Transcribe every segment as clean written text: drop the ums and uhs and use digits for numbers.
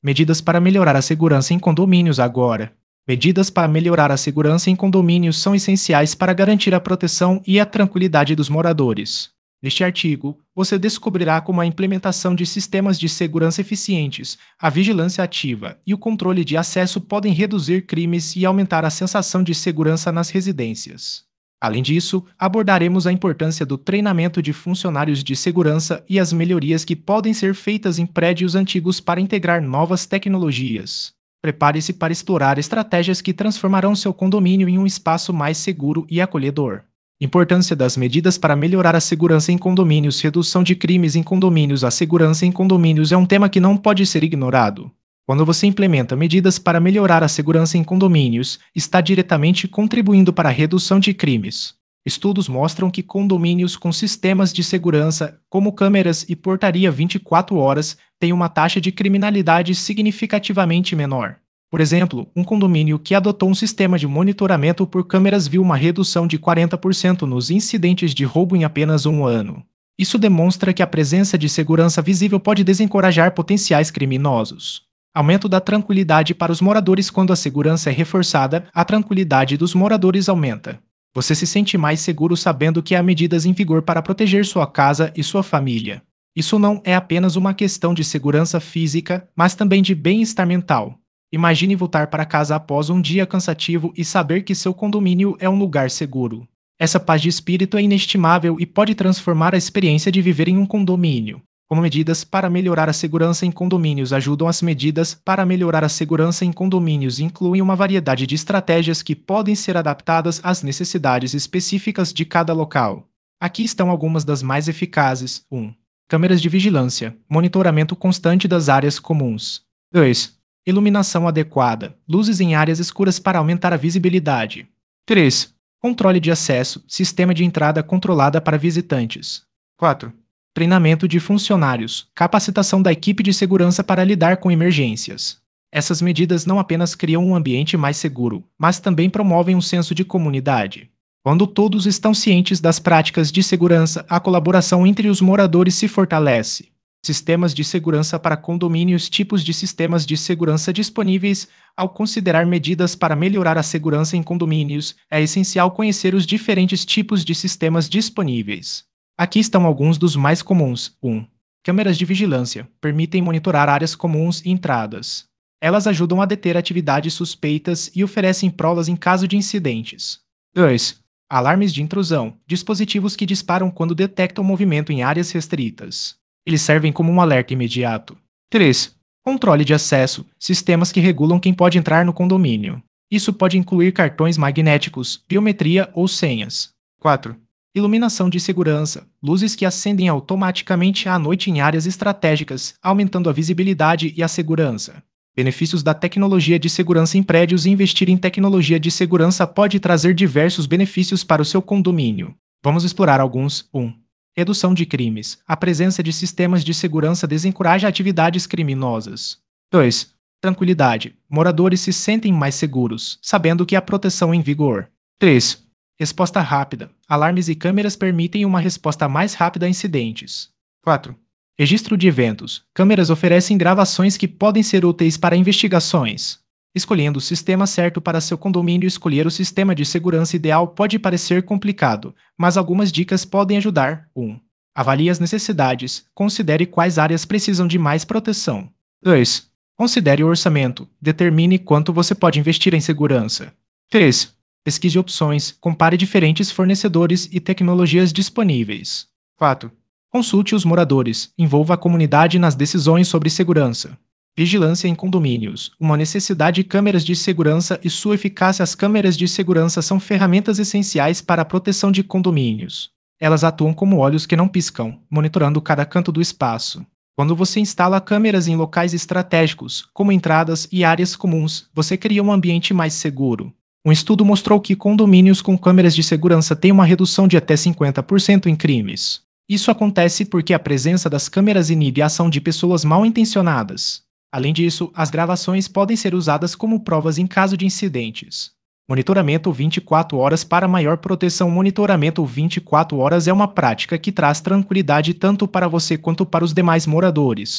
Medidas para melhorar a segurança em condomínios agora. Medidas para melhorar a segurança em condomínios são essenciais para garantir a proteção e a tranquilidade dos moradores. Neste artigo, você descobrirá como a implementação de sistemas de segurança eficientes, a vigilância ativa e o controle de acesso podem reduzir crimes e aumentar a sensação de segurança nas residências. Além disso, abordaremos a importância do treinamento de funcionários de segurança e as melhorias que podem ser feitas em prédios antigos para integrar novas tecnologias. Prepare-se para explorar estratégias que transformarão seu condomínio em um espaço mais seguro e acolhedor. Importância das medidas para melhorar a segurança em condomínios. Redução de crimes em condomínios. A segurança em condomínios é um tema que não pode ser ignorado. Quando você implementa medidas para melhorar a segurança em condomínios, está diretamente contribuindo para a redução de crimes. Estudos mostram que condomínios com sistemas de segurança, como câmeras e portaria 24 horas, têm uma taxa de criminalidade significativamente menor. Por exemplo, um condomínio que adotou um sistema de monitoramento por câmeras viu uma redução de 40% nos incidentes de roubo em apenas um ano. Isso demonstra que a presença de segurança visível pode desencorajar potenciais criminosos. Aumento da tranquilidade para os moradores. Quando a segurança é reforçada, a tranquilidade dos moradores aumenta. Você se sente mais seguro sabendo que há medidas em vigor para proteger sua casa e sua família. Isso não é apenas uma questão de segurança física, mas também de bem-estar mental. Imagine voltar para casa após um dia cansativo e saber que seu condomínio é um lugar seguro. Essa paz de espírito é inestimável e pode transformar a experiência de viver em um condomínio. Como medidas para melhorar a segurança em condomínios ajudam. As medidas para melhorar a segurança em condomínios incluem uma variedade de estratégias que podem ser adaptadas às necessidades específicas de cada local. Aqui estão algumas das mais eficazes. 1. Câmeras de vigilância, monitoramento constante das áreas comuns. 2. Iluminação adequada, luzes em áreas escuras para aumentar a visibilidade. 3. Controle de acesso, sistema de entrada controlada para visitantes. 4. Treinamento de funcionários, capacitação da equipe de segurança para lidar com emergências. Essas medidas não apenas criam um ambiente mais seguro, mas também promovem um senso de comunidade. Quando todos estão cientes das práticas de segurança, a colaboração entre os moradores se fortalece. Sistemas de segurança para condomínios. Tipos de sistemas de segurança disponíveis. Ao considerar medidas para melhorar a segurança em condomínios, é essencial conhecer os diferentes tipos de sistemas disponíveis. Aqui estão alguns dos mais comuns. 1. Câmeras de vigilância. Permitem monitorar áreas comuns e entradas. Elas ajudam a deter atividades suspeitas e oferecem provas em caso de incidentes. 2. Alarmes de intrusão. Dispositivos que disparam quando detectam movimento em áreas restritas. Eles servem como um alerta imediato. 3. Controle de acesso. Sistemas que regulam quem pode entrar no condomínio. Isso pode incluir cartões magnéticos, biometria ou senhas. 4. Iluminação de segurança. Luzes que acendem automaticamente à noite em áreas estratégicas, aumentando a visibilidade e a segurança. Benefícios da tecnologia de segurança em prédios. Investir em tecnologia de segurança pode trazer diversos benefícios para o seu condomínio. Vamos explorar alguns. 1. Redução de crimes. A presença de sistemas de segurança desencoraja atividades criminosas. 2. Tranquilidade. Moradores se sentem mais seguros, sabendo que há proteção em vigor. 3. Resposta rápida. Alarmes e câmeras permitem uma resposta mais rápida a incidentes. 4. Registro de eventos. Câmeras oferecem gravações que podem ser úteis para investigações. Escolhendo o sistema certo para seu condomínio. Escolher o sistema de segurança ideal pode parecer complicado, mas algumas dicas podem ajudar. 1. Avalie as necessidades. Considere quais áreas precisam de mais proteção. 2. Considere o orçamento. Determine quanto você pode investir em segurança. 3. Pesquise opções. Compare diferentes fornecedores e tecnologias disponíveis. 4. Consulte os moradores. Envolva a comunidade nas decisões sobre segurança. Vigilância em condomínios. Uma necessidade. Câmeras de segurança e sua eficácia. As câmeras de segurança são ferramentas essenciais para a proteção de condomínios. Elas atuam como olhos que não piscam, monitorando cada canto do espaço. Quando você instala câmeras em locais estratégicos, como entradas e áreas comuns, você cria um ambiente mais seguro. Um estudo mostrou que condomínios com câmeras de segurança têm uma redução de até 50% em crimes. Isso acontece porque a presença das câmeras inibe a ação de pessoas mal intencionadas. Além disso, as gravações podem ser usadas como provas em caso de incidentes. Monitoramento 24 horas para maior proteção. Monitoramento 24 horas é uma prática que traz tranquilidade tanto para você quanto para os demais moradores.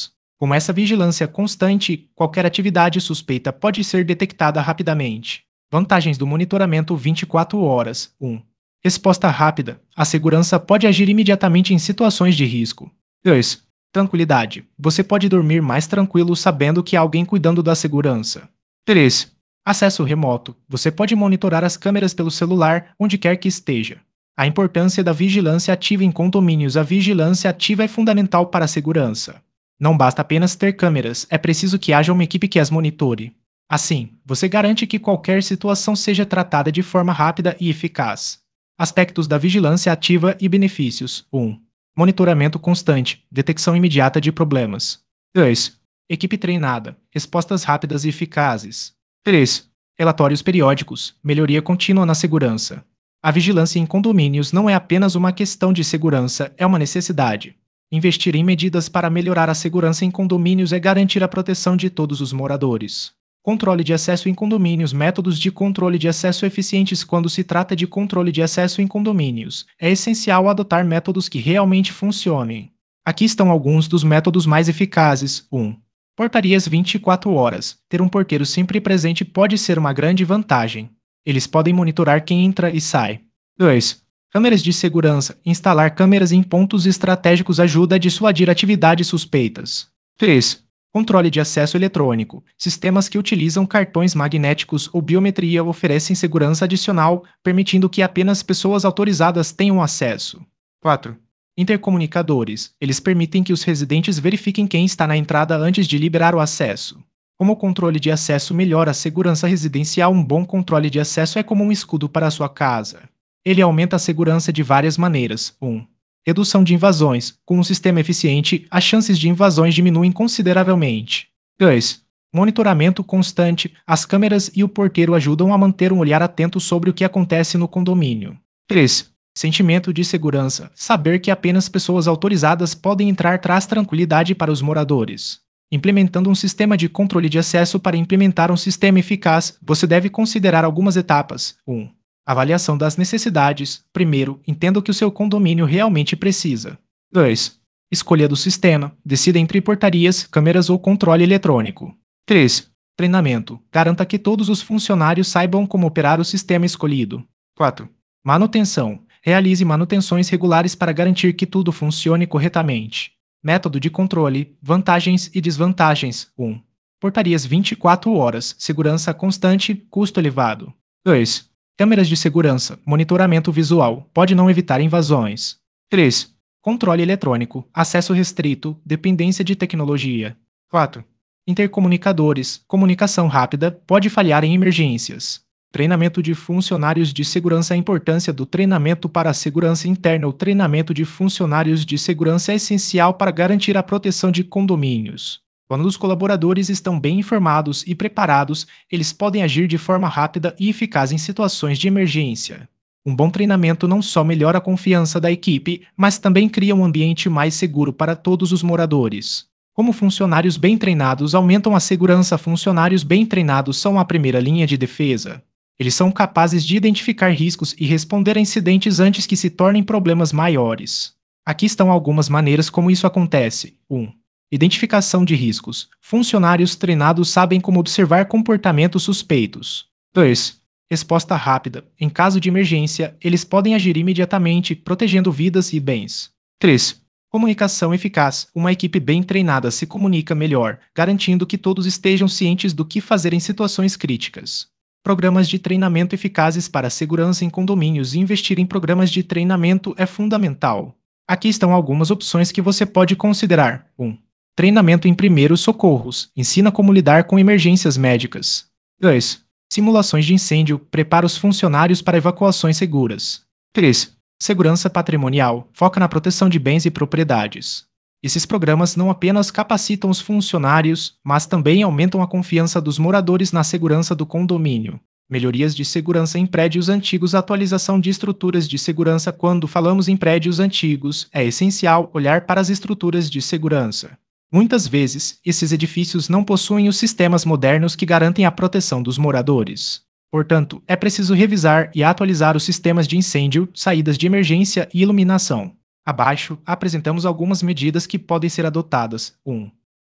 Com essa vigilância constante, qualquer atividade suspeita pode ser detectada rapidamente. Vantagens do monitoramento 24 horas. 1. Resposta rápida. A segurança pode agir imediatamente em situações de risco. 2. Tranquilidade. Você pode dormir mais tranquilo sabendo que há alguém cuidando da segurança. 3. Acesso remoto. Você pode monitorar as câmeras pelo celular onde quer que esteja. A importância da vigilância ativa em condomínios. A vigilância ativa é fundamental para a segurança. Não basta apenas ter câmeras, é preciso que haja uma equipe que as monitore. Assim, você garante que qualquer situação seja tratada de forma rápida e eficaz. Aspectos da vigilância ativa e benefícios. 1. Monitoramento constante, detecção imediata de problemas. 2. Equipe treinada, respostas rápidas e eficazes. 3. Relatórios periódicos, melhoria contínua na segurança. A vigilância em condomínios não é apenas uma questão de segurança, é uma necessidade. Investir em medidas para melhorar a segurança em condomínios é garantir a proteção de todos os moradores. Controle de acesso em condomínios. Métodos de controle de acesso eficientes. Quando se trata de controle de acesso em condomínios, é essencial adotar métodos que realmente funcionem. Aqui estão alguns dos métodos mais eficazes. 1. Portarias 24 horas. Ter um porteiro sempre presente pode ser uma grande vantagem. Eles podem monitorar quem entra e sai. 2. Câmeras de segurança. Instalar câmeras em pontos estratégicos ajuda a dissuadir atividades suspeitas. 3. Controle de acesso eletrônico. Sistemas que utilizam cartões magnéticos ou biometria oferecem segurança adicional, permitindo que apenas pessoas autorizadas tenham acesso. 4. Intercomunicadores. Eles permitem que os residentes verifiquem quem está na entrada antes de liberar o acesso. Como o controle de acesso melhora a segurança residencial, um bom controle de acesso é como um escudo para a sua casa. Ele aumenta a segurança de várias maneiras. 1. Redução de invasões. Com um sistema eficiente, as chances de invasões diminuem consideravelmente. 2. Monitoramento constante. As câmeras e o porteiro ajudam a manter um olhar atento sobre o que acontece no condomínio. 3. Sentimento de segurança. Saber que apenas pessoas autorizadas podem entrar traz tranquilidade para os moradores. Implementando um sistema de controle de acesso. Para implementar um sistema eficaz, você deve considerar algumas etapas. 1. Avaliação das necessidades. Primeiro, entenda o que o seu condomínio realmente precisa. 2. Escolha do sistema. Decida entre portarias, câmeras ou controle eletrônico. 3. Treinamento. Garanta que todos os funcionários saibam como operar o sistema escolhido. 4. Manutenção. Realize manutenções regulares para garantir que tudo funcione corretamente. Método de controle. Vantagens e desvantagens. 1. Portarias 24 horas. Segurança constante. Custo elevado. 2. Câmeras de segurança. Monitoramento visual. Pode não evitar invasões. 3. Controle eletrônico. Acesso restrito. Dependência de tecnologia. 4. Intercomunicadores. Comunicação rápida. Pode falhar em emergências. Treinamento de funcionários de segurança. A importância do treinamento para a segurança interna. O treinamento de funcionários de segurança é essencial para garantir a proteção de condomínios. Quando os colaboradores estão bem informados e preparados, eles podem agir de forma rápida e eficaz em situações de emergência. Um bom treinamento não só melhora a confiança da equipe, mas também cria um ambiente mais seguro para todos os moradores. Como funcionários bem treinados aumentam a segurança, funcionários bem treinados são a primeira linha de defesa. Eles são capazes de identificar riscos e responder a incidentes antes que se tornem problemas maiores. Aqui estão algumas maneiras como isso acontece. 1. Identificação de riscos. Funcionários treinados sabem como observar comportamentos suspeitos. 2. Resposta rápida. Em caso de emergência, eles podem agir imediatamente, protegendo vidas e bens. 3. Comunicação eficaz. Uma equipe bem treinada se comunica melhor, garantindo que todos estejam cientes do que fazer em situações críticas. Programas de treinamento eficazes para a segurança em condomínios. Investir em programas de treinamento é fundamental. Aqui estão algumas opções que você pode considerar. 1. Treinamento em primeiros socorros. Ensina como lidar com emergências médicas. 2. Simulações de incêndio. Prepara os funcionários para evacuações seguras. 3. Segurança patrimonial. Foca na proteção de bens e propriedades. Esses programas não apenas capacitam os funcionários, mas também aumentam a confiança dos moradores na segurança do condomínio. Melhorias de segurança em prédios antigos. Atualização de estruturas de segurança. Quando falamos em prédios antigos, é essencial olhar para as estruturas de segurança. Muitas vezes, esses edifícios não possuem os sistemas modernos que garantem a proteção dos moradores. Portanto, é preciso revisar e atualizar os sistemas de incêndio, saídas de emergência e iluminação. Abaixo, apresentamos algumas medidas que podem ser adotadas. 1.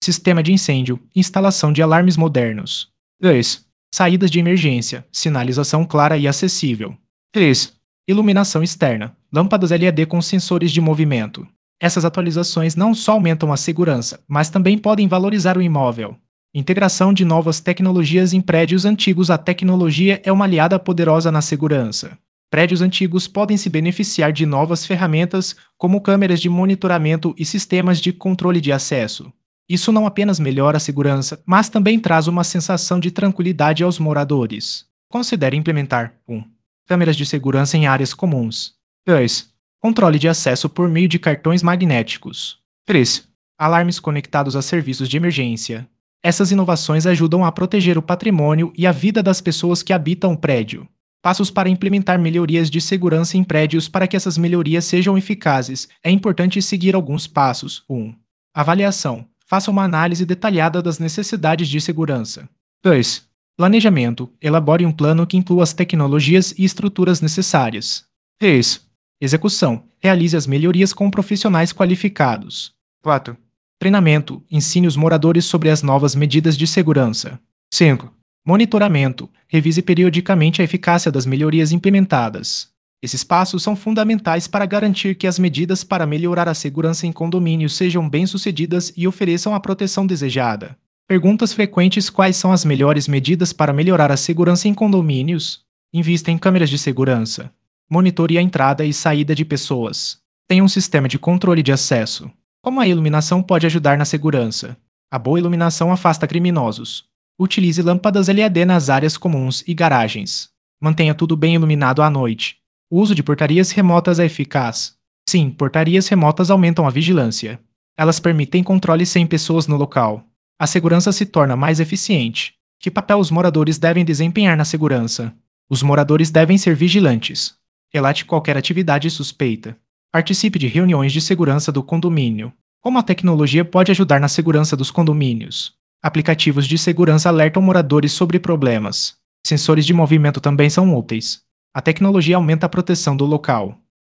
Sistema de incêndio, instalação de alarmes modernos. 2. Saídas de emergência, sinalização clara e acessível. 3. Iluminação externa, lâmpadas LED com sensores de movimento. Essas atualizações não só aumentam a segurança, mas também podem valorizar o imóvel. Integração de novas tecnologias em prédios antigos. A tecnologia é uma aliada poderosa na segurança. Prédios antigos podem se beneficiar de novas ferramentas, como câmeras de monitoramento e sistemas de controle de acesso. Isso não apenas melhora a segurança, mas também traz uma sensação de tranquilidade aos moradores. Considere implementar 1. Câmeras de segurança em áreas comuns. 2. Controle de acesso por meio de cartões magnéticos. 3. Alarmes conectados a serviços de emergência. Essas inovações ajudam a proteger o patrimônio e a vida das pessoas que habitam o prédio. Passos para implementar melhorias de segurança em prédios. Para que essas melhorias sejam eficazes, é importante seguir alguns passos. 1. Avaliação. Faça uma análise detalhada das necessidades de segurança. 2. Planejamento. Elabore um plano que inclua as tecnologias e estruturas necessárias. 3. Execução. Realize as melhorias com profissionais qualificados. 4. Treinamento. Ensine os moradores sobre as novas medidas de segurança. 5. Monitoramento. Revise periodicamente a eficácia das melhorias implementadas. Esses passos são fundamentais para garantir que as medidas para melhorar a segurança em condomínios sejam bem-sucedidas e ofereçam a proteção desejada. Perguntas frequentes: quais são as melhores medidas para melhorar a segurança em condomínios? Invista em câmeras de segurança. Monitore a entrada e saída de pessoas. Tenha um sistema de controle de acesso. Como a iluminação pode ajudar na segurança? A boa iluminação afasta criminosos. Utilize lâmpadas LED nas áreas comuns e garagens. Mantenha tudo bem iluminado à noite. O uso de portarias remotas é eficaz. Sim, portarias remotas aumentam a vigilância. Elas permitem controle sem pessoas no local. A segurança se torna mais eficiente. Que papel os moradores devem desempenhar na segurança? Os moradores devem ser vigilantes. Relate qualquer atividade suspeita. Participe de reuniões de segurança do condomínio. Como a tecnologia pode ajudar na segurança dos condomínios? Aplicativos de segurança alertam moradores sobre problemas. Sensores de movimento também são úteis. A tecnologia aumenta a proteção do local.